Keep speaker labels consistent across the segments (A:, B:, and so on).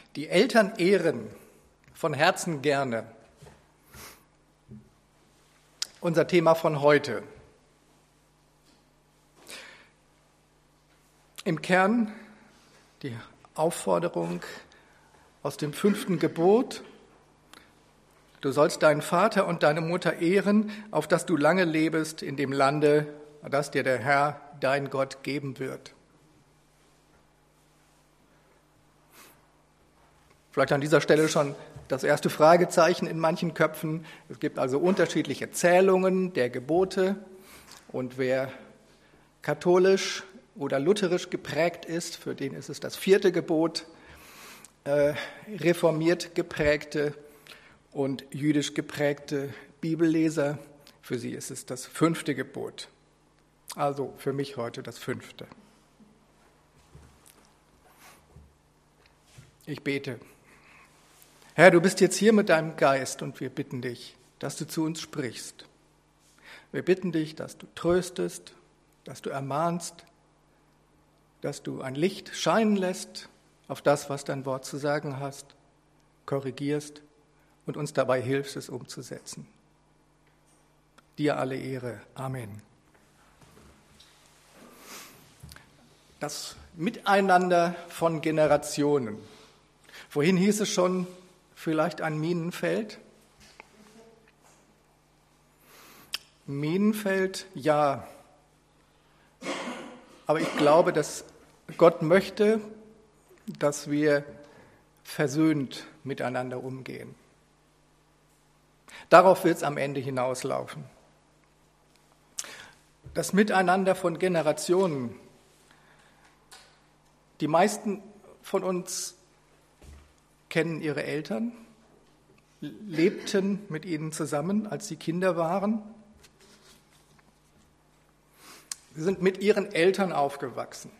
A: Die Eltern ehren von Herzen gerne. Unser Thema von heute. Im Kern die Aufforderung aus dem 5. Gebot: Du sollst deinen Vater und deine Mutter ehren, auf dass du lange lebest in dem Lande, das dir der Herr, dein Gott, geben wird. Vielleicht an dieser Stelle schon das erste Fragezeichen in manchen Köpfen. Es gibt also unterschiedliche Zählungen der Gebote. Und wer katholisch oder lutherisch geprägt ist, für den ist es das 4. Gebot. Reformiert geprägte und jüdisch geprägte Bibelleser, für sie ist es das 5. Gebot. Also für mich heute das 5. Ich bete. Herr, du bist jetzt hier mit deinem Geist und wir bitten dich, dass du zu uns sprichst. Wir bitten dich, dass du tröstest, dass du ermahnst, dass du ein Licht scheinen lässt auf das, was dein Wort zu sagen hast, korrigierst und uns dabei hilfst, es umzusetzen. Dir alle Ehre. Amen. Das Miteinander von Generationen. Vorhin hieß es schon, vielleicht ein Minenfeld? Minenfeld, ja. Aber ich glaube, dass Gott möchte, dass wir versöhnt miteinander umgehen. Darauf wird es am Ende hinauslaufen. Das Miteinander von Generationen. Die meisten von uns kennen ihre Eltern, lebten mit ihnen zusammen, als sie Kinder waren. Sie sind mit ihren Eltern aufgewachsen.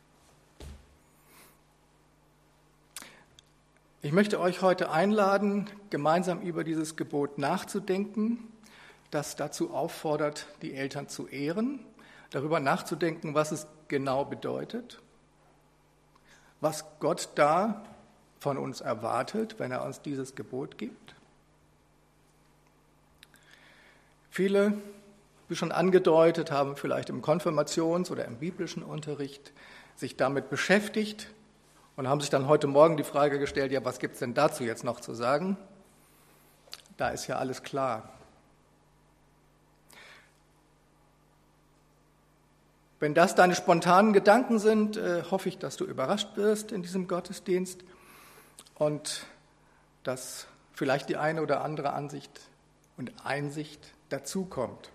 A: Ich möchte euch heute einladen, gemeinsam über dieses Gebot nachzudenken, das dazu auffordert, die Eltern zu ehren, darüber nachzudenken, was es genau bedeutet, was Gott da von uns erwartet, wenn er uns dieses Gebot gibt. Viele, wie schon angedeutet, haben vielleicht im Konfirmations- oder im biblischen Unterricht sich damit beschäftigt und haben sich dann heute Morgen die Frage gestellt, ja, was gibt es denn dazu jetzt noch zu sagen? Da ist ja alles klar. Wenn das deine spontanen Gedanken sind, hoffe ich, dass du überrascht wirst in diesem Gottesdienst und dass vielleicht die eine oder andere Ansicht und Einsicht dazukommt.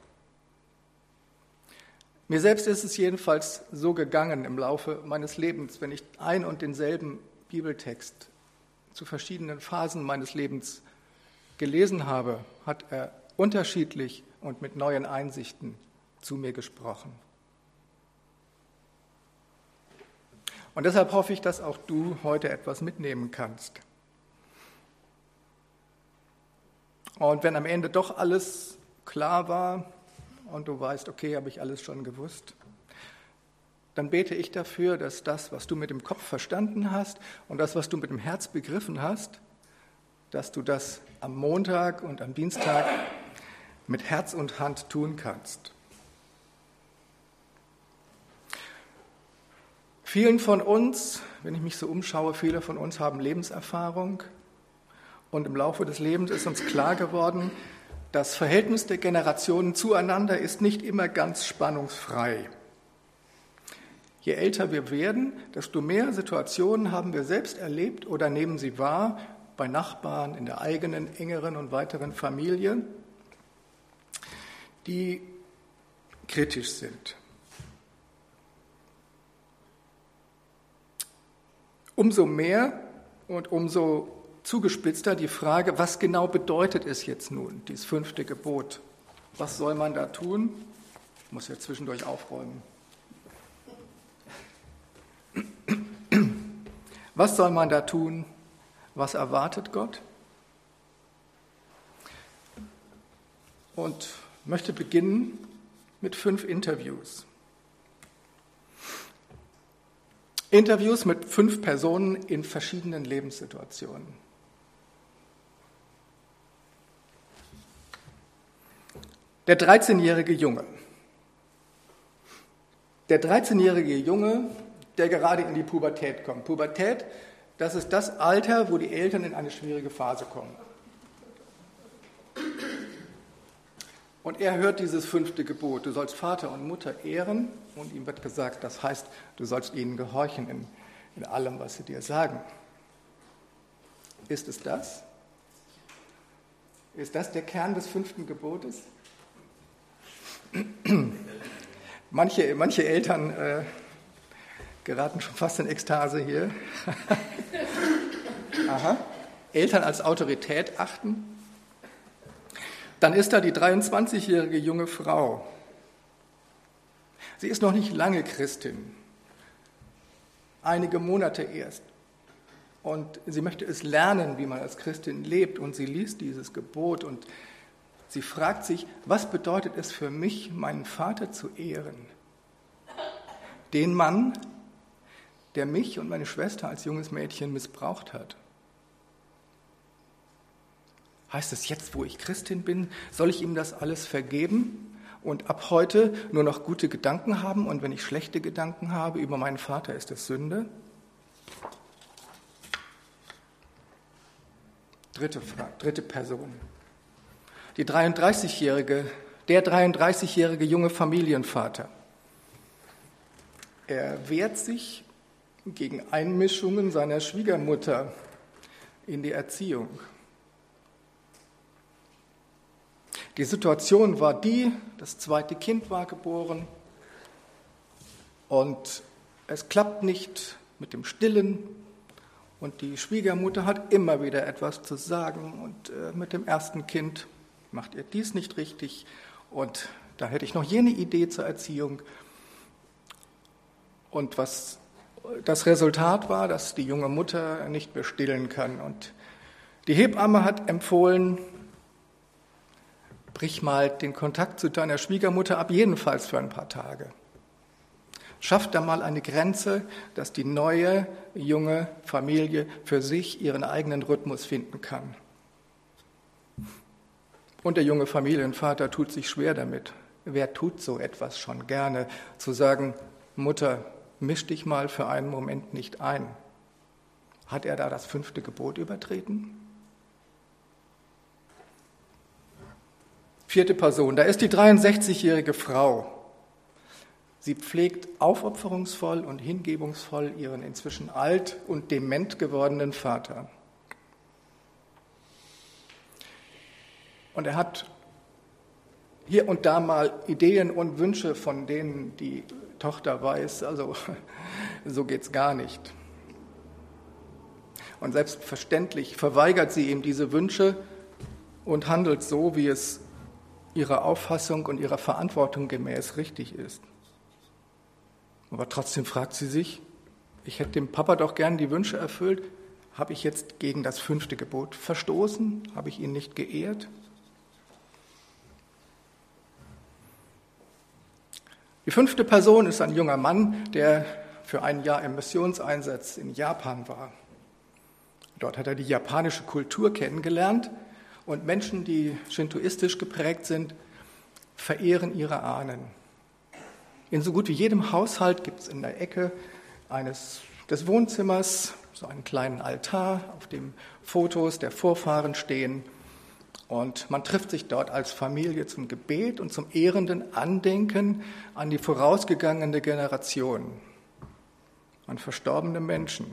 A: Mir selbst ist es jedenfalls so gegangen im Laufe meines Lebens, wenn ich ein und denselben Bibeltext zu verschiedenen Phasen meines Lebens gelesen habe, hat er unterschiedlich und mit neuen Einsichten zu mir gesprochen. Und deshalb hoffe ich, dass auch du heute etwas mitnehmen kannst. Und wenn am Ende doch alles klar war und du weißt, okay, habe ich alles schon gewusst, dann bete ich dafür, dass das, was du mit dem Kopf verstanden hast und das, was du mit dem Herz begriffen hast, dass du das am Montag und am Dienstag mit Herz und Hand tun kannst. Vielen von uns, wenn ich mich so umschaue, viele von uns haben Lebenserfahrung und im Laufe des Lebens ist uns klar geworden, das Verhältnis der Generationen zueinander ist nicht immer ganz spannungsfrei. Je älter wir werden, desto mehr Situationen haben wir selbst erlebt oder nehmen sie wahr bei Nachbarn, in der eigenen, engeren und weiteren Familie, die kritisch sind. Umso mehr und umso zugespitzter die Frage, was genau bedeutet es jetzt nun, dieses 5. Gebot? Was soll man da tun? Ich muss ja zwischendurch aufräumen. Was soll man da tun? Was erwartet Gott? Und möchte beginnen mit 5 Interviews. Interviews mit 5 Personen in verschiedenen Lebenssituationen. Der 13-jährige Junge. Der 13-jährige Junge, der gerade in die Pubertät kommt. Pubertät, das ist das Alter, wo die Eltern in eine schwierige Phase kommen. Und er hört dieses 5. Gebot, du sollst Vater und Mutter ehren, und ihm wird gesagt, das heißt, du sollst ihnen gehorchen in allem, was sie dir sagen. Ist es das? Ist das der Kern des 5. Gebotes? Manche Eltern geraten schon fast in Ekstase hier. Aha. Eltern als Autorität achten. Dann ist da die 23-jährige junge Frau. Sie ist noch nicht lange Christin, einige Monate erst. Und sie möchte es lernen, wie man als Christin lebt. Und sie liest dieses Gebot und sie fragt sich, was bedeutet es für mich, meinen Vater zu ehren? Den Mann, der mich und meine Schwester als junges Mädchen missbraucht hat. Heißt es, jetzt, wo ich Christin bin, soll ich ihm das alles vergeben und ab heute nur noch gute Gedanken haben, und wenn ich schlechte Gedanken habe über meinen Vater, ist es Sünde? Dritte Person. Der 33-jährige junge Familienvater. Er wehrt sich gegen Einmischungen seiner Schwiegermutter in die Erziehung. Die Situation war die, das 2. Kind war geboren und es klappt nicht mit dem Stillen und die Schwiegermutter hat immer wieder etwas zu sagen und mit dem 1. Kind macht ihr dies nicht richtig und da hätte ich noch jene Idee zur Erziehung. Und was das Resultat war, dass die junge Mutter nicht mehr stillen kann und die Hebamme hat empfohlen, brich mal den Kontakt zu deiner Schwiegermutter ab, jedenfalls für ein paar Tage. Schaff da mal eine Grenze, dass die neue, junge Familie für sich ihren eigenen Rhythmus finden kann. Und der junge Familienvater tut sich schwer damit. Wer tut so etwas schon gerne, zu sagen, Mutter, misch dich mal für einen Moment nicht ein. Hat er da das 5. Gebot übertreten? 4. Person, da ist die 63-jährige Frau. Sie pflegt aufopferungsvoll und hingebungsvoll ihren inzwischen alt und dement gewordenen Vater. Und er hat hier und da mal Ideen und Wünsche, von denen die Tochter weiß, also so geht's gar nicht. Und selbstverständlich verweigert sie ihm diese Wünsche und handelt so, wie es ihrer Auffassung und ihrer Verantwortung gemäß richtig ist. Aber trotzdem fragt sie sich, ich hätte dem Papa doch gern die Wünsche erfüllt, habe ich jetzt gegen das 5. Gebot verstoßen? Habe ich ihn nicht geehrt? Die 5. Person ist ein junger Mann, der für ein Jahr im Missionseinsatz in Japan war. Dort hat er die japanische Kultur kennengelernt und Menschen, die shintoistisch geprägt sind, verehren ihre Ahnen. In so gut wie jedem Haushalt gibt es in der Ecke des Wohnzimmers so einen kleinen Altar, auf dem Fotos der Vorfahren stehen. Und man trifft sich dort als Familie zum Gebet und zum ehrenden Andenken an die vorausgegangene Generation, an verstorbene Menschen.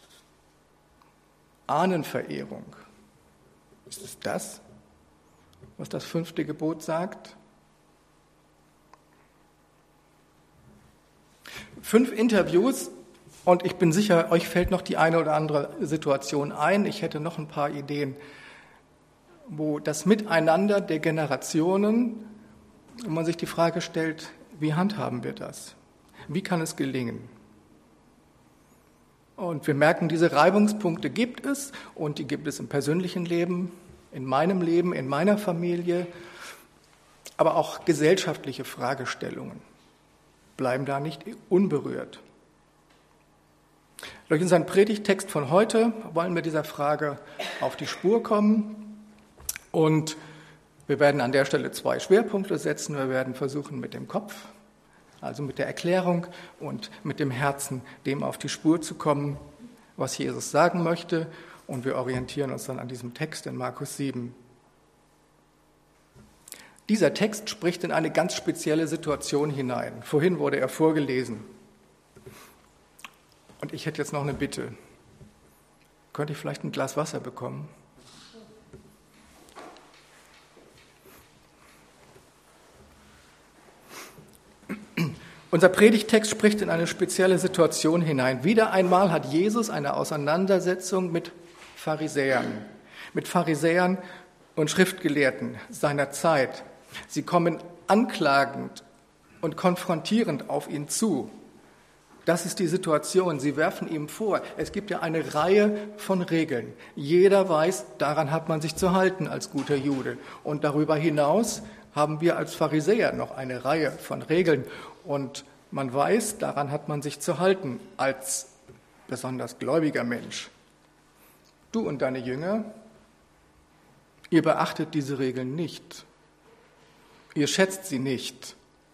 A: Ahnenverehrung. Ist es das, was das 5. Gebot sagt? 5 Interviews und ich bin sicher, euch fällt noch die eine oder andere Situation ein. Ich hätte noch ein paar Ideen, wo das Miteinander der Generationen, wo man sich die Frage stellt, wie handhaben wir das? Wie kann es gelingen? Und wir merken, diese Reibungspunkte gibt es und die gibt es im persönlichen Leben, in meiner Familie, aber auch gesellschaftliche Fragestellungen bleiben da nicht unberührt. Durch unseren Predigttext von heute wollen wir dieser Frage auf die Spur kommen und wir werden an der Stelle 2 Schwerpunkte setzen. Wir werden versuchen, mit dem Kopf, also mit der Erklärung und mit dem Herzen, dem auf die Spur zu kommen, was Jesus sagen möchte. Und wir orientieren uns dann an diesem Text in Markus 7. Dieser Text spricht in eine ganz spezielle Situation hinein. Vorhin wurde er vorgelesen. Und ich hätte jetzt noch eine Bitte. Könnte ich vielleicht ein Glas Wasser bekommen? Unser Predigttext spricht in eine spezielle Situation hinein. Wieder einmal hat Jesus eine Auseinandersetzung mit Pharisäern und Schriftgelehrten seiner Zeit. Sie kommen anklagend und konfrontierend auf ihn zu. Das ist die Situation. Sie werfen ihm vor, es gibt ja eine Reihe von Regeln. Jeder weiß, daran hat man sich zu halten als guter Jude. Und darüber hinaus haben wir als Pharisäer noch eine Reihe von Regeln. Und man weiß, daran hat man sich zu halten als besonders gläubiger Mensch. Du und deine Jünger, ihr beachtet diese Regeln nicht. Ihr schätzt sie nicht.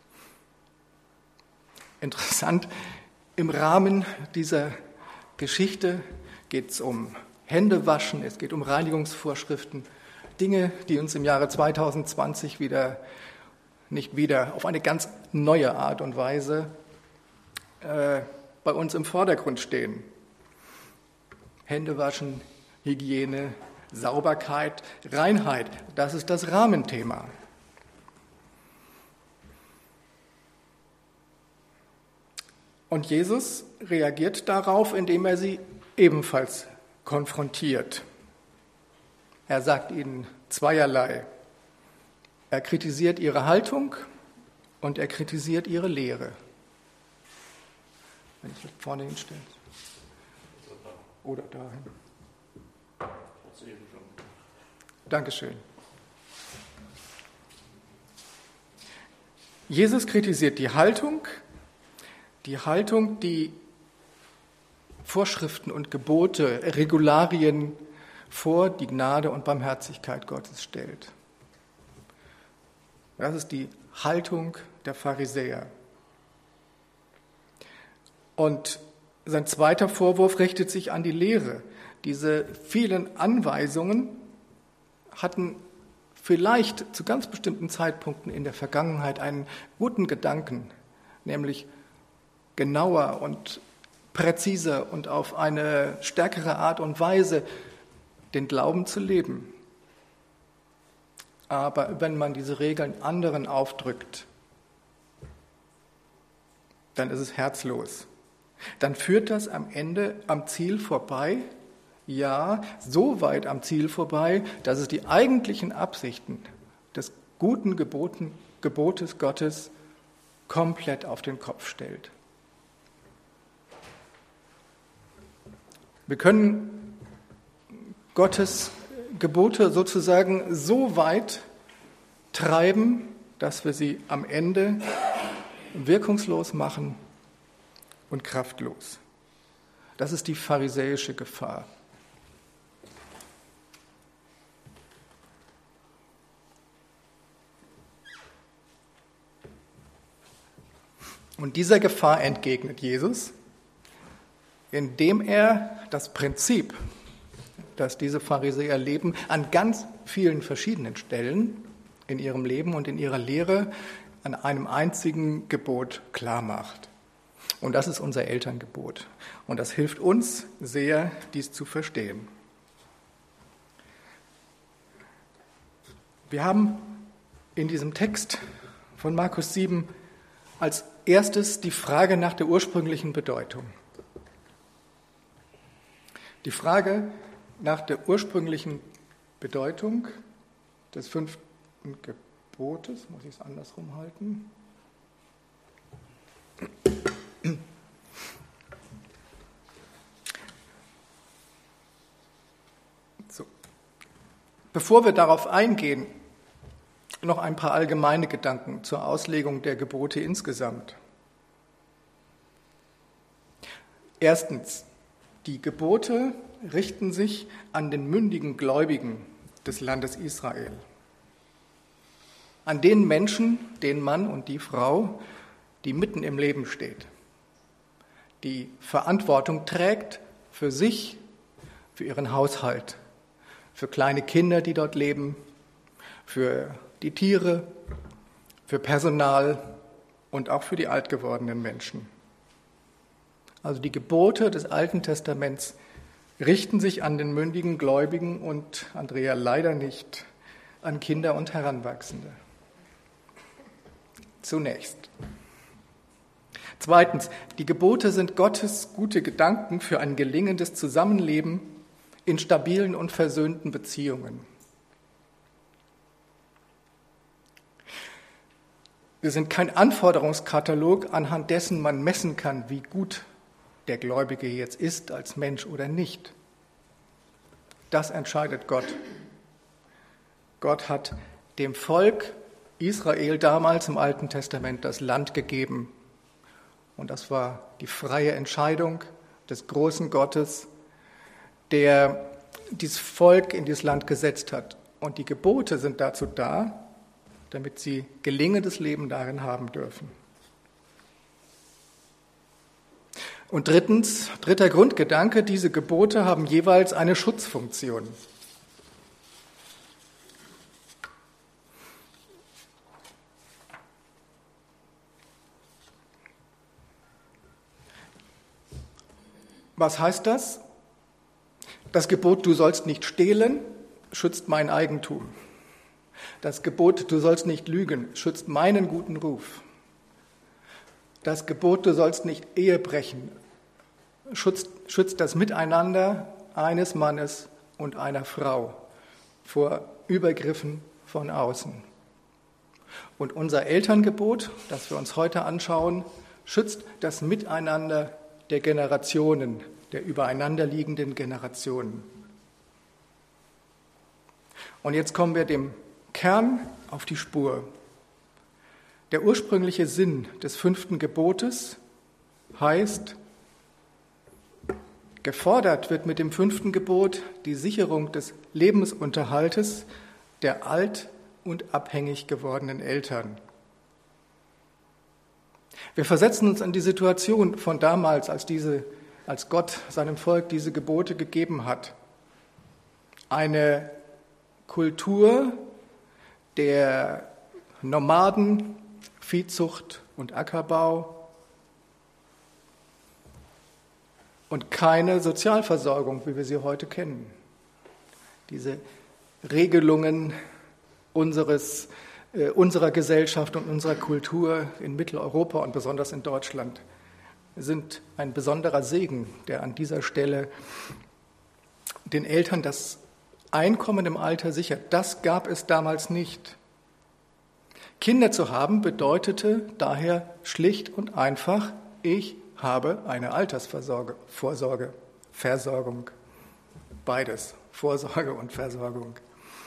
A: Interessant, im Rahmen dieser Geschichte geht es um Händewaschen, es geht um Reinigungsvorschriften, Dinge, die uns im Jahre 2020 auf eine ganz neue Art und Weise bei uns im Vordergrund stehen. Händewaschen, Hygiene, Sauberkeit, Reinheit, das ist das Rahmenthema. Und Jesus reagiert darauf, indem er sie ebenfalls konfrontiert. Er sagt ihnen zweierlei. Er kritisiert ihre Haltung und er kritisiert ihre Lehre. Wenn ich vorne hinstelle. Oder dahin. Dankeschön. Jesus kritisiert die Haltung, die Vorschriften und Gebote, Regularien vor die Gnade und Barmherzigkeit Gottes stellt. Das ist die Haltung der Pharisäer. Und sein zweiter Vorwurf richtet sich an die Lehre. Diese vielen Anweisungen hatten vielleicht zu ganz bestimmten Zeitpunkten in der Vergangenheit einen guten Gedanken, nämlich genauer und präziser und auf eine stärkere Art und Weise den Glauben zu leben. Aber wenn man diese Regeln anderen aufdrückt, dann ist es herzlos. Dann führt das am Ende am Ziel vorbei, ja, so weit am Ziel vorbei, dass es die eigentlichen Absichten des guten Gebotes Gottes komplett auf den Kopf stellt. Wir können Gottes Gebote sozusagen so weit treiben, dass wir sie am Ende wirkungslos machen und kraftlos. Das ist die pharisäische Gefahr. Und dieser Gefahr entgegnet Jesus, indem er das Prinzip, das diese Pharisäer leben, an ganz vielen verschiedenen Stellen in ihrem Leben und in ihrer Lehre an einem einzigen Gebot klar macht. Und das ist unser Elterngebot. Und das hilft uns sehr, dies zu verstehen. Wir haben in diesem Text von Markus 7 als erstes die Frage nach der ursprünglichen Bedeutung. Die Frage nach der ursprünglichen Bedeutung des 5. Gebotes, muss ich es andersrum halten? So. Bevor wir darauf eingehen, noch ein paar allgemeine Gedanken zur Auslegung der Gebote insgesamt. Erstens, Die Gebote richten sich an den mündigen Gläubigen des Landes Israel. An den Menschen, den Mann und die Frau, die mitten im Leben steht, die Verantwortung trägt für sich, für ihren Haushalt, für kleine Kinder, die dort leben, für die Tiere, für Personal und auch für die alt gewordenen Menschen. Also die Gebote des Alten Testaments richten sich an den mündigen Gläubigen und, Andrea, leider nicht an Kinder und Heranwachsende. Zunächst. Zweitens, die Gebote sind Gottes gute Gedanken für ein gelingendes Zusammenleben in stabilen und versöhnten Beziehungen. Wir sind kein Anforderungskatalog, anhand dessen man messen kann, wie gut der Gläubige jetzt ist als Mensch oder nicht. Das entscheidet Gott. Gott hat dem Volk Israel damals im Alten Testament das Land gegeben. Und das war die freie Entscheidung des großen Gottes, der dieses Volk in dieses Land gesetzt hat. Und die Gebote sind dazu da, damit sie gelingendes Leben darin haben dürfen. Und dritter Grundgedanke, diese Gebote haben jeweils eine Schutzfunktion. Was heißt das? Das Gebot, du sollst nicht stehlen, schützt mein Eigentum. Das Gebot, du sollst nicht lügen, schützt meinen guten Ruf. Das Gebot, du sollst nicht Ehe brechen, schützt das Miteinander eines Mannes und einer Frau vor Übergriffen von außen. Und unser Elterngebot, das wir uns heute anschauen, schützt das Miteinander der Generationen, der übereinanderliegenden Generationen. Und jetzt kommen wir dem Kern auf die Spur. Der ursprüngliche Sinn des 5. Gebotes heißt, gefordert wird mit dem 5. Gebot die Sicherung des Lebensunterhaltes der alt und abhängig gewordenen Eltern. Wir versetzen uns in die Situation von damals, als Gott seinem Volk diese Gebote gegeben hat. Eine Kultur der Nomaden, Viehzucht und Ackerbau und keine Sozialversorgung, wie wir sie heute kennen. Diese Regelungen unserer Gesellschaft und unserer Kultur in Mitteleuropa und besonders in Deutschland sind ein besonderer Segen, der an dieser Stelle den Eltern das Einkommen im Alter sichert. Das gab es damals nicht. Kinder zu haben bedeutete daher schlicht und einfach, ich habe eine Versorgung. Beides, Vorsorge und Versorgung.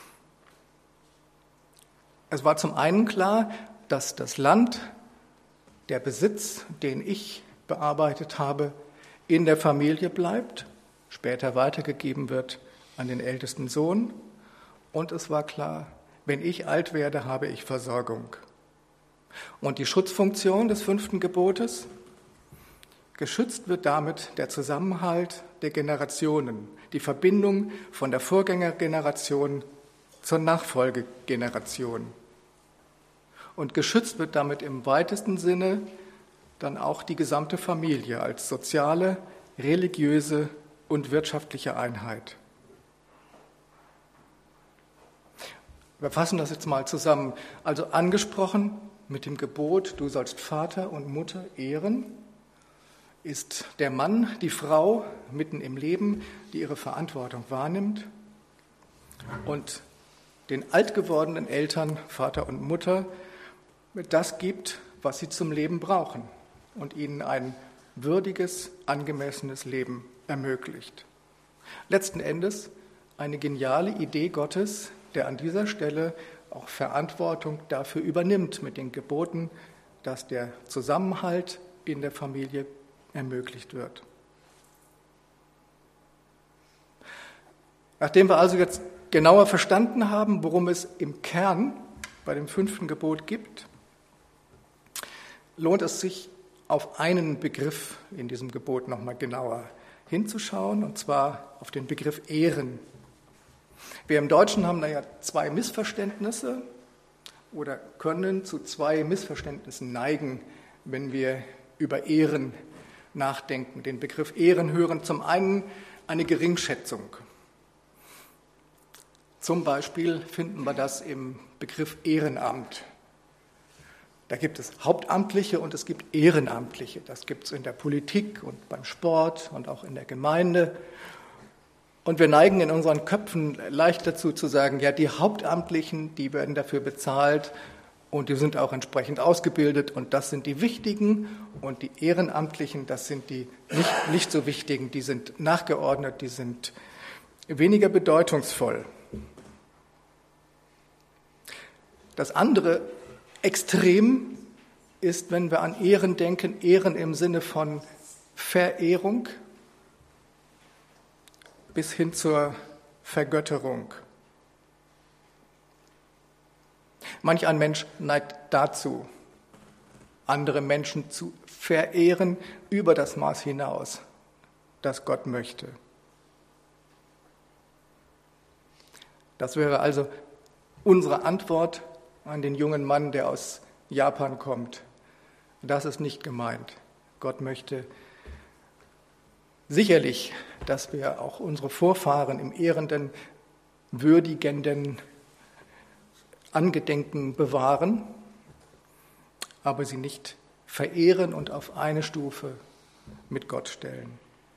A: Es war zum einen klar, dass das Land, der Besitz, den ich bearbeitet habe, in der Familie bleibt, später weitergegeben wird an den ältesten Sohn. Und es war klar, wenn ich alt werde, habe ich Versorgung. Und die Schutzfunktion des 5. Gebotes? Geschützt wird damit der Zusammenhalt der Generationen, die Verbindung von der Vorgängergeneration zur Nachfolgegeneration. Und geschützt wird damit im weitesten Sinne dann auch die gesamte Familie als soziale, religiöse und wirtschaftliche Einheit. Wir fassen das jetzt mal zusammen. Also angesprochen mit dem Gebot, du sollst Vater und Mutter ehren, ist der Mann, die Frau mitten im Leben, die ihre Verantwortung wahrnimmt und den alt gewordenen Eltern, Vater und Mutter, das gibt, was sie zum Leben brauchen und ihnen ein würdiges, angemessenes Leben ermöglicht. Letzten Endes eine geniale Idee Gottes, der an dieser Stelle auch Verantwortung dafür übernimmt mit den Geboten, dass der Zusammenhalt in der Familie ermöglicht wird. Nachdem wir also jetzt genauer verstanden haben, worum es im Kern bei dem 5. Gebot gibt, lohnt es sich, auf einen Begriff in diesem Gebot nochmal genauer hinzuschauen, und zwar auf den Begriff Ehren. Wir im Deutschen haben da ja 2 Missverständnisse oder können zu 2 Missverständnissen neigen, wenn wir über Ehren nachdenken. Den Begriff Ehren hören zum einen eine Geringschätzung. Zum Beispiel finden wir das im Begriff Ehrenamt. Da gibt es Hauptamtliche und es gibt Ehrenamtliche. Das gibt es in der Politik und beim Sport und auch in der Gemeinde. Und wir neigen in unseren Köpfen leicht dazu zu sagen, ja, die Hauptamtlichen, die werden dafür bezahlt und die sind auch entsprechend ausgebildet und das sind die Wichtigen, und die Ehrenamtlichen, das sind die nicht so Wichtigen, die sind nachgeordnet, die sind weniger bedeutungsvoll. Das andere Extrem ist, wenn wir an Ehren denken, Ehren im Sinne von Verehrung bis hin zur Vergötterung. Manch ein Mensch neigt dazu, andere Menschen zu verehren über das Maß hinaus, das Gott möchte. Das wäre also unsere Antwort an den jungen Mann, der aus Japan kommt. Das ist nicht gemeint. Gott möchte sicherlich, dass wir auch unsere Vorfahren im ehrenden, würdigenden Angedenken bewahren, aber sie nicht verehren und auf eine Stufe mit Gott stellen.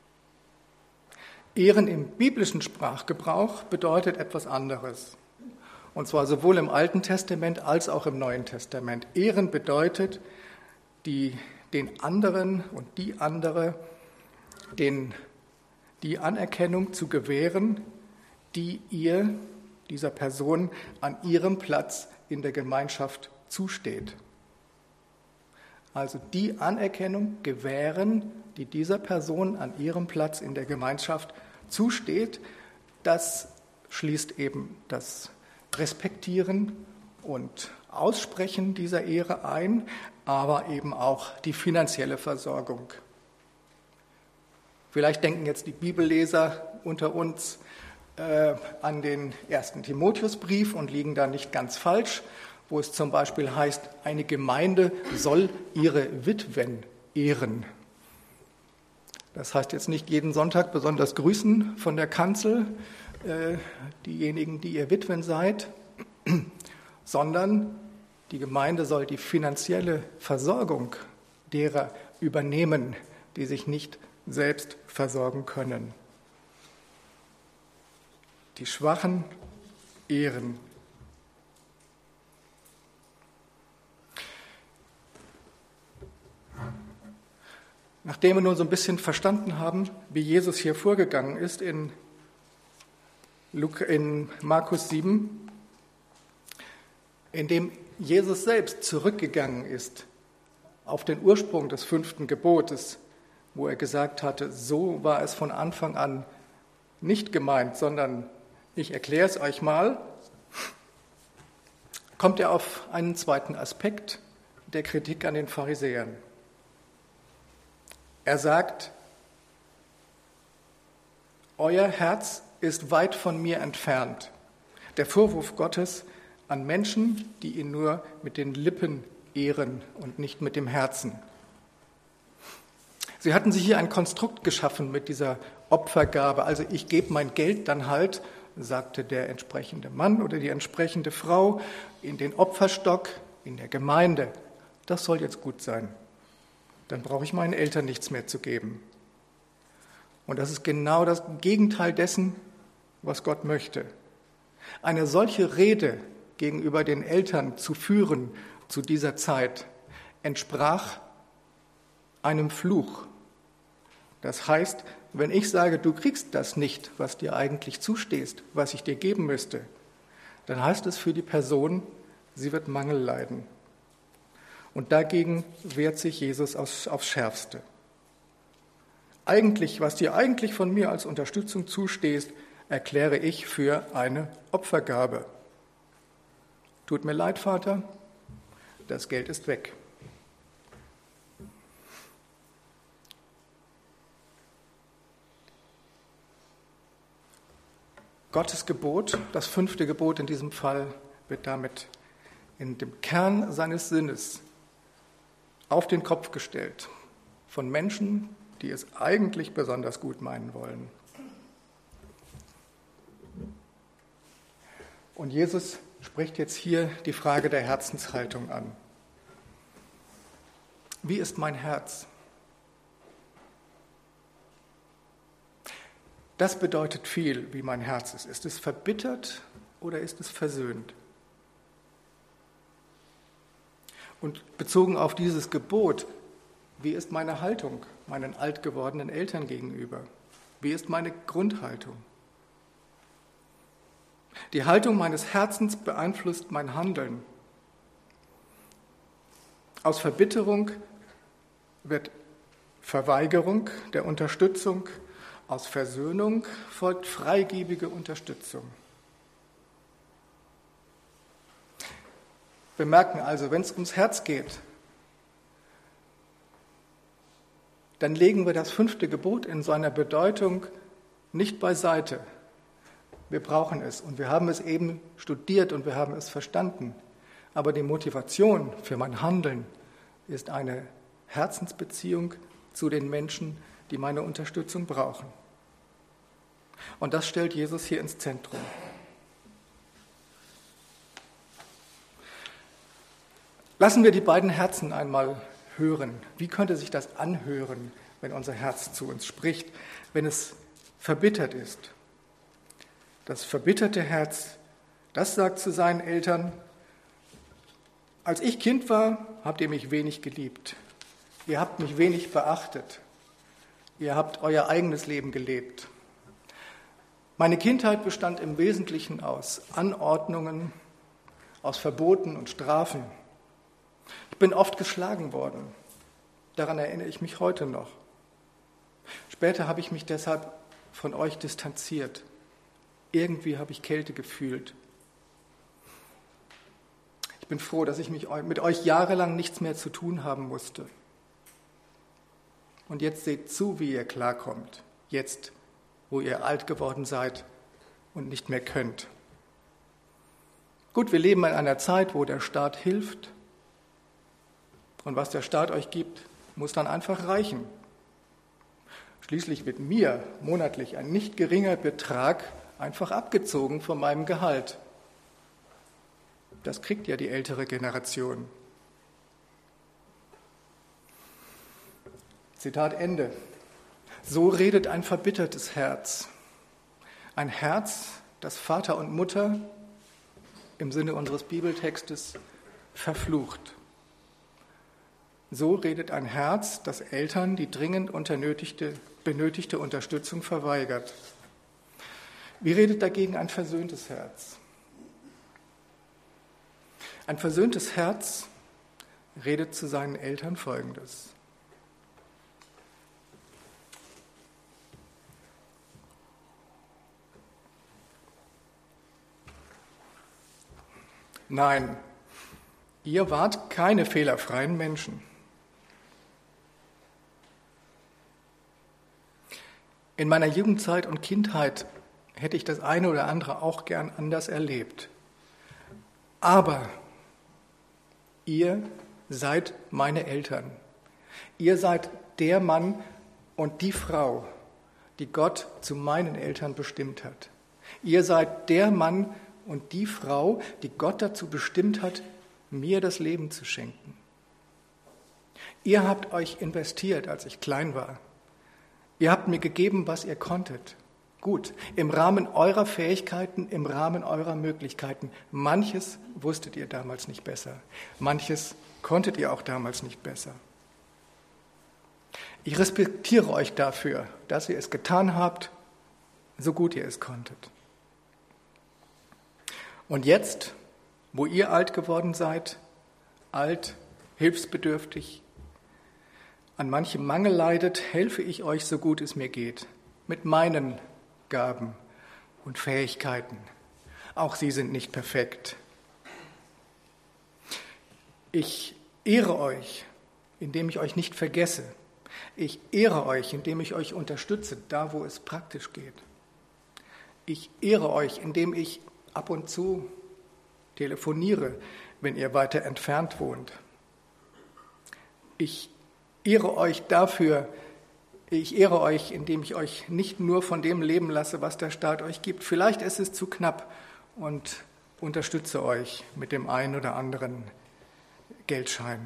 A: Ehren im biblischen Sprachgebrauch bedeutet etwas anderes. Und zwar sowohl im Alten Testament als auch im Neuen Testament. Ehren bedeutet, den anderen und die andere die Anerkennung zu gewähren, die dieser Person an ihrem Platz in der Gemeinschaft zusteht. Also die Anerkennung gewähren, die dieser Person an ihrem Platz in der Gemeinschaft zusteht, das schließt eben das Respektieren und Aussprechen dieser Ehre ein, aber eben auch die finanzielle Versorgung. Vielleicht denken jetzt die Bibelleser unter uns an den 1. Timotheusbrief und liegen da nicht ganz falsch, wo es zum Beispiel heißt, eine Gemeinde soll ihre Witwen ehren. Das heißt jetzt nicht jeden Sonntag besonders grüßen von der Kanzel, diejenigen, die ihr Witwen seid, sondern die Gemeinde soll die finanzielle Versorgung derer übernehmen, die sich nicht selbst versorgen können. Die Schwachen ehren. Nachdem wir nun so ein bisschen verstanden haben, wie Jesus hier vorgegangen ist in Markus 7, in dem Jesus selbst zurückgegangen ist auf den Ursprung des 5. Gebotes, wo er gesagt hatte, so war es von Anfang an nicht gemeint, sondern ich erkläre es euch mal, kommt er auf einen zweiten Aspekt der Kritik an den Pharisäern. Er sagt, euer Herz ist weit von mir entfernt. Der Vorwurf Gottes an Menschen, die ihn nur mit den Lippen ehren und nicht mit dem Herzen. Sie hatten sich hier ein Konstrukt geschaffen mit dieser Opfergabe. Also ich gebe mein Geld dann halt, sagte der entsprechende Mann oder die entsprechende Frau, in den Opferstock, in der Gemeinde. Das soll jetzt gut sein. Dann brauche ich meinen Eltern nichts mehr zu geben. Und das ist genau das Gegenteil dessen, was Gott möchte. Eine solche Rede gegenüber den Eltern zu führen zu dieser Zeit entsprach einem Fluch. Das heißt, wenn ich sage, du kriegst das nicht, was dir eigentlich zusteht, was ich dir geben müsste, dann heißt es für die Person, sie wird Mangel leiden. Und dagegen wehrt sich Jesus aufs Schärfste. Was dir eigentlich von mir als Unterstützung zusteht, erkläre ich für eine Opfergabe. Tut mir leid, Vater, das Geld ist weg. Gottes Gebot, das 5. Gebot in diesem Fall, wird damit in dem Kern seines Sinnes auf den Kopf gestellt von Menschen, die es eigentlich besonders gut meinen wollen. Und Jesus spricht jetzt hier die Frage der Herzenshaltung an. Wie ist mein Herz? Das bedeutet viel, wie mein Herz ist. Ist es verbittert oder ist es versöhnt? Und bezogen auf dieses Gebot, wie ist meine Haltung meinen alt gewordenen Eltern gegenüber? Wie ist meine Grundhaltung? Die Haltung meines Herzens beeinflusst mein Handeln. Aus Verbitterung wird Verweigerung der Unterstützung. Aus Versöhnung folgt freigebige Unterstützung. Wir merken also, wenn es ums Herz geht, dann legen wir das 5. Gebot in seiner Bedeutung nicht beiseite. Wir brauchen es und wir haben es eben studiert und wir haben es verstanden. Aber die Motivation für mein Handeln ist eine Herzensbeziehung zu den Menschen, die meine Unterstützung brauchen. Und das stellt Jesus hier ins Zentrum. Lassen wir die beiden Herzen einmal hören. Wie könnte sich das anhören, wenn unser Herz zu uns spricht, wenn es verbittert ist? Das verbitterte Herz, das sagt zu seinen Eltern: Als ich Kind war, habt ihr mich wenig geliebt. Ihr habt mich wenig beachtet. Ihr habt euer eigenes Leben gelebt. Meine Kindheit bestand im Wesentlichen aus Anordnungen, aus Verboten und Strafen. Ich bin oft geschlagen worden. Daran erinnere ich mich heute noch. Später habe ich mich deshalb von euch distanziert. Irgendwie habe ich Kälte gefühlt. Ich bin froh, dass ich mit euch jahrelang nichts mehr zu tun haben musste. Und jetzt seht zu, wie ihr klarkommt. Jetzt, wo ihr alt geworden seid und nicht mehr könnt. Gut, wir leben in einer Zeit, wo der Staat hilft. Und was der Staat euch gibt, muss dann einfach reichen. Schließlich wird mir monatlich ein nicht geringer Betrag einfach abgezogen von meinem Gehalt. Das kriegt ja die ältere Generation. Zitat Ende. So redet ein verbittertes Herz. Ein Herz, das Vater und Mutter im Sinne unseres Bibeltextes verflucht. So redet ein Herz, das Eltern die dringend benötigte Unterstützung verweigert. Wie redet dagegen ein versöhntes Herz? Ein versöhntes Herz redet zu seinen Eltern Folgendes: Nein, ihr wart keine fehlerfreien Menschen. In meiner Jugendzeit und Kindheit hätte ich das eine oder andere auch gern anders erlebt. Aber ihr seid meine Eltern. Ihr seid der Mann und die Frau, die Gott zu meinen Eltern bestimmt hat. Ihr seid der Mann und die Frau, die Gott dazu bestimmt hat, mir das Leben zu schenken. Ihr habt euch investiert, als ich klein war. Ihr habt mir gegeben, was ihr konntet. Gut, im Rahmen eurer Fähigkeiten, im Rahmen eurer Möglichkeiten. Manches wusstet ihr damals nicht besser. Manches konntet ihr auch damals nicht besser. Ich respektiere euch dafür, dass ihr es getan habt, so gut ihr es konntet. Und jetzt, wo ihr alt geworden seid, alt, hilfsbedürftig, an manchem Mangel leidet, helfe ich euch, so gut es mir geht, mit meinen Gaben, und Fähigkeiten. Auch sie sind nicht perfekt. Ich ehre euch, indem ich euch nicht vergesse. Ich ehre euch, indem ich euch unterstütze, da wo es praktisch geht. Ich ehre euch, indem ich ab und zu telefoniere, wenn ihr weiter entfernt wohnt. Ich ehre euch dafür, indem ich euch nicht nur von dem leben lasse, was der Staat euch gibt. Vielleicht ist es zu knapp und unterstütze euch mit dem einen oder anderen Geldschein.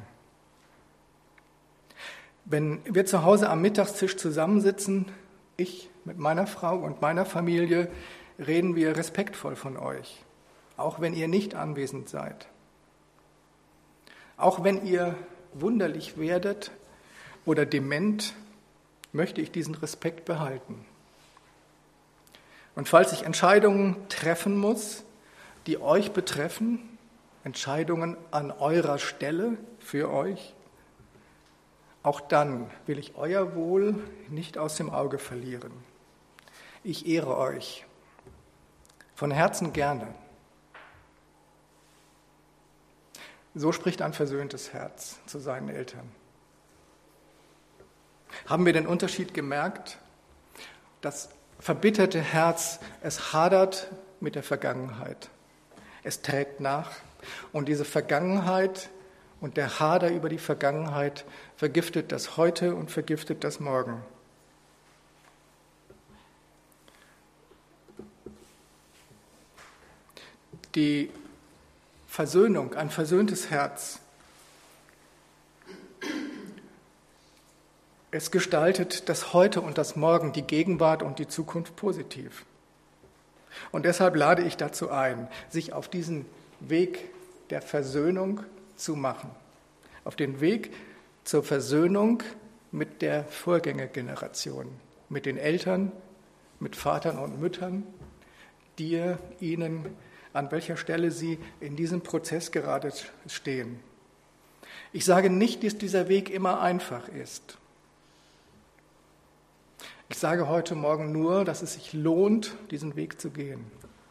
A: Wenn wir zu Hause am Mittagstisch zusammensitzen, ich mit meiner Frau und meiner Familie, reden wir respektvoll von euch, auch wenn ihr nicht anwesend seid. Auch wenn ihr wunderlich werdet oder dement, möchte ich diesen Respekt behalten. Und falls ich Entscheidungen treffen muss, die euch betreffen, Entscheidungen an eurer Stelle für euch, auch dann will ich euer Wohl nicht aus dem Auge verlieren. Ich ehre euch von Herzen gerne. So spricht ein versöhntes Herz zu seinen Eltern. Haben wir den Unterschied gemerkt? Das verbitterte Herz, es hadert mit der Vergangenheit. Es trägt nach. Und diese Vergangenheit und der Hader über die Vergangenheit vergiftet das Heute und vergiftet das Morgen. Die Versöhnung, ein versöhntes Herz, es gestaltet das Heute und das Morgen, die Gegenwart und die Zukunft positiv. Und deshalb lade ich dazu ein, sich auf diesen Weg der Versöhnung zu machen, auf den Weg zur Versöhnung mit der Vorgängergeneration, mit den Eltern, mit Vatern und Müttern, dir, ihnen, an welcher Stelle sie in diesem Prozess gerade stehen. Ich sage nicht, dass dieser Weg immer einfach ist. Ich sage heute Morgen nur, dass es sich lohnt, diesen Weg zu gehen.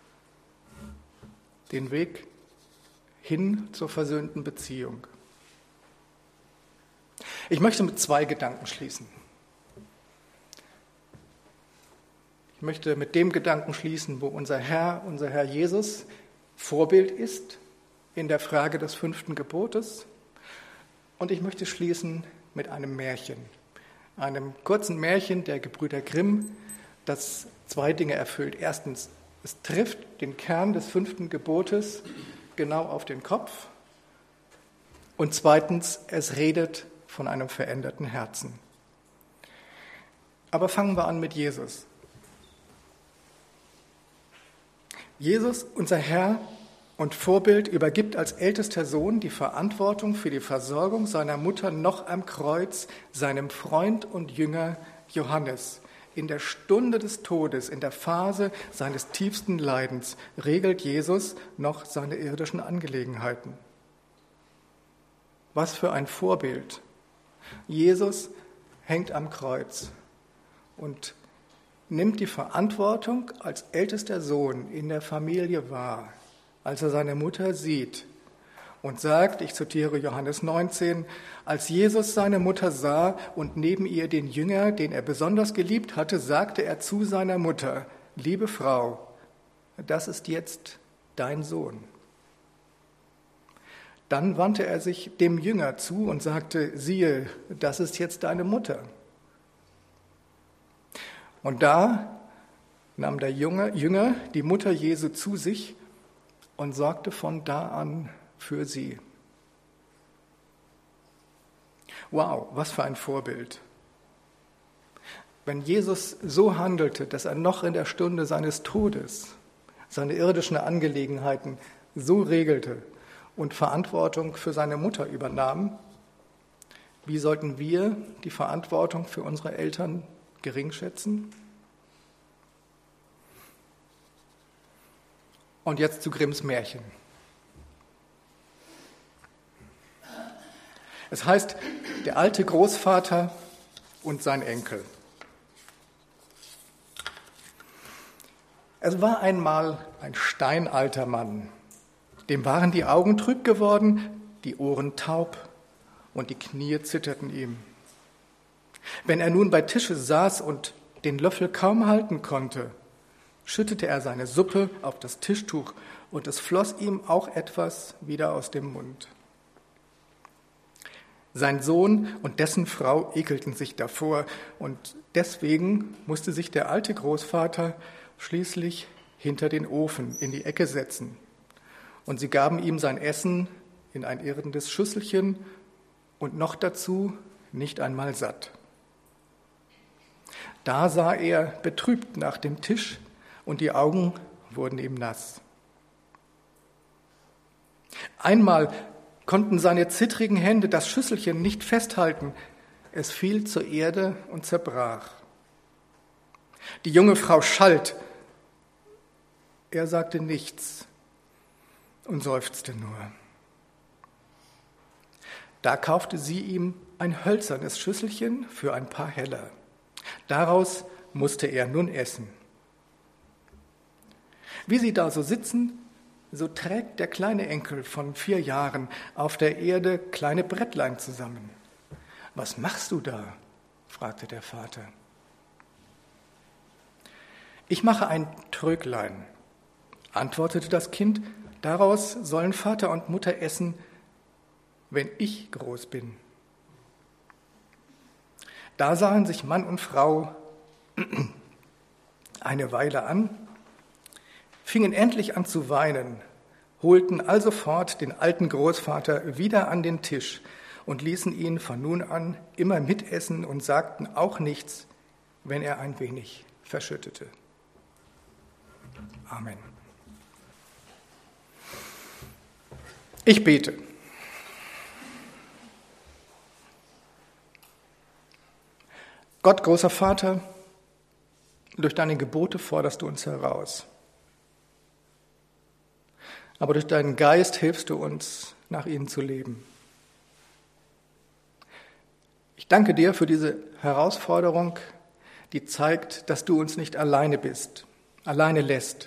A: Den Weg hin zur versöhnten Beziehung. Ich möchte mit 2 Gedanken schließen. Ich möchte mit dem Gedanken schließen, wo unser Herr Jesus Vorbild ist in der Frage des 5. Gebotes. Und ich möchte schließen mit einem Märchen, einem kurzen Märchen der Gebrüder Grimm, das 2 Dinge erfüllt. Erstens, es trifft den Kern des 5. Gebotes genau auf den Kopf. Und zweitens, es redet von einem veränderten Herzen. Aber fangen wir an mit Jesus. Jesus, unser Herr und Vorbild, übergibt als ältester Sohn die Verantwortung für die Versorgung seiner Mutter noch am Kreuz seinem Freund und Jünger Johannes. In der Stunde des Todes, in der Phase seines tiefsten Leidens, regelt Jesus noch seine irdischen Angelegenheiten. Was für ein Vorbild! Jesus hängt am Kreuz und nimmt die Verantwortung als ältester Sohn in der Familie wahr, als er seine Mutter sieht und sagt, ich zitiere Johannes 19, als Jesus seine Mutter sah und neben ihr den Jünger, den er besonders geliebt hatte, sagte er zu seiner Mutter, liebe Frau, das ist jetzt dein Sohn. Dann wandte er sich dem Jünger zu und sagte, siehe, das ist jetzt deine Mutter. Und da nahm der Jünger die Mutter Jesu zu sich und sorgte von da an für sie. Wow, was für ein Vorbild. Wenn Jesus so handelte, dass er noch in der Stunde seines Todes seine irdischen Angelegenheiten so regelte und Verantwortung für seine Mutter übernahm, wie sollten wir die Verantwortung für unsere Eltern geringschätzen? Und jetzt zu Grimms Märchen. Es heißt, der alte Großvater und sein Enkel. Es war einmal ein steinalter Mann. Dem waren die Augen trüb geworden, die Ohren taub und die Knie zitterten ihm. Wenn er nun bei Tische saß und den Löffel kaum halten konnte, schüttete er seine Suppe auf das Tischtuch und es floss ihm auch etwas wieder aus dem Mund. Sein Sohn und dessen Frau ekelten sich davor und deswegen musste sich der alte Großvater schließlich hinter den Ofen in die Ecke setzen. Und sie gaben ihm sein Essen in ein irrendes Schüsselchen und noch dazu nicht einmal satt. Da sah er betrübt nach dem Tisch und die Augen wurden ihm nass. Einmal konnten seine zittrigen Hände das Schüsselchen nicht festhalten. Es fiel zur Erde und zerbrach. Die junge Frau schalt. Er sagte nichts und seufzte nur. Da kaufte sie ihm ein hölzernes Schüsselchen für ein paar Heller. Daraus musste er nun essen. Wie sie da so sitzen, so trägt der kleine Enkel von 4 Jahren auf der Erde kleine Brettlein zusammen. »Was machst du da?« fragte der Vater. »Ich mache ein Tröglein«, antwortete das Kind, »daraus sollen Vater und Mutter essen, wenn ich groß bin.« Da sahen sich Mann und Frau eine Weile an, fingen endlich an zu weinen, holten alsofort den alten Großvater wieder an den Tisch und ließen ihn von nun an immer mitessen und sagten auch nichts, wenn er ein wenig verschüttete. Amen. Ich bete. Gott, großer Vater, durch deine Gebote forderst du uns heraus. Aber durch deinen Geist hilfst du uns, nach ihnen zu leben. Ich danke dir für diese Herausforderung, die zeigt, dass du uns nicht alleine bist, alleine lässt.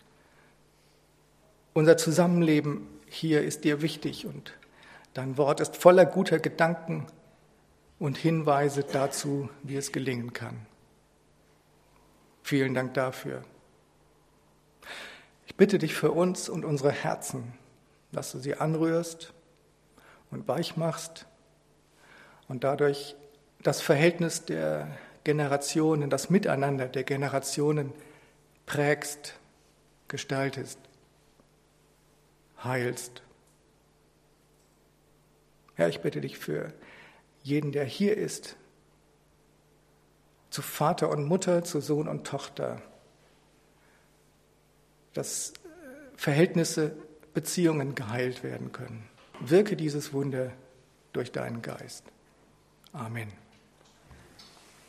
A: Unser Zusammenleben hier ist dir wichtig und dein Wort ist voller guter Gedanken und Hinweise dazu, wie es gelingen kann. Vielen Dank dafür. Ich bitte dich für uns und unsere Herzen, dass du sie anrührst und weich machst und dadurch das Verhältnis der Generationen, das Miteinander der Generationen prägst, gestaltest, heilst. Herr, ich bitte dich für jeden, der hier ist, zu Vater und Mutter, zu Sohn und Tochter, dass Verhältnisse, Beziehungen geheilt werden können. Wirke dieses Wunder durch deinen Geist. Amen.